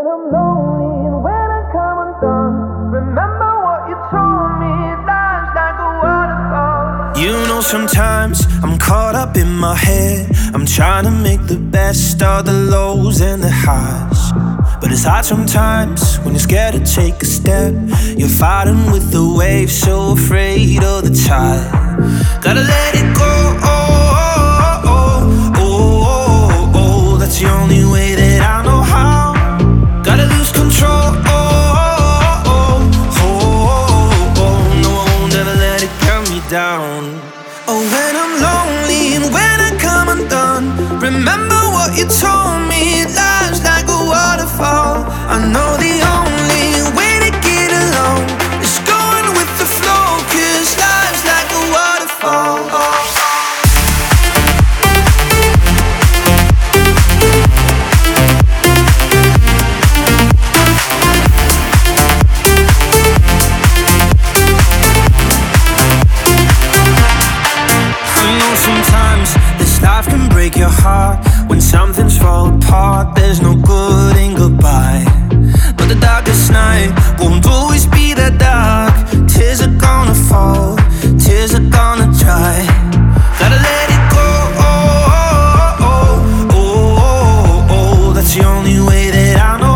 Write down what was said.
I'm lonely and when I come undone, remember what you told me, life's like a waterfall. You know sometimes I'm caught up in my head. I'm trying to make the best of the lows and the highs, but it's hard sometimes when you're scared to take a step. You're fighting with the waves, so afraid of the tide. Gotta let it go, that's the only way that I know how. Gotta lose control, no, I won't ever let it cut me down. Oh, when I'm lonely and when I come undone, remember what you told me, life's like a waterfall. I know the only way to get along is going with the flow, 'cause life's like a waterfall. Sometimes this life can break your heart. When something's fall apart, there's no good in goodbye. But the darkest night won't always be that dark. Tears are gonna fall, tears are gonna dry. Gotta let it go, that's the only way that I know.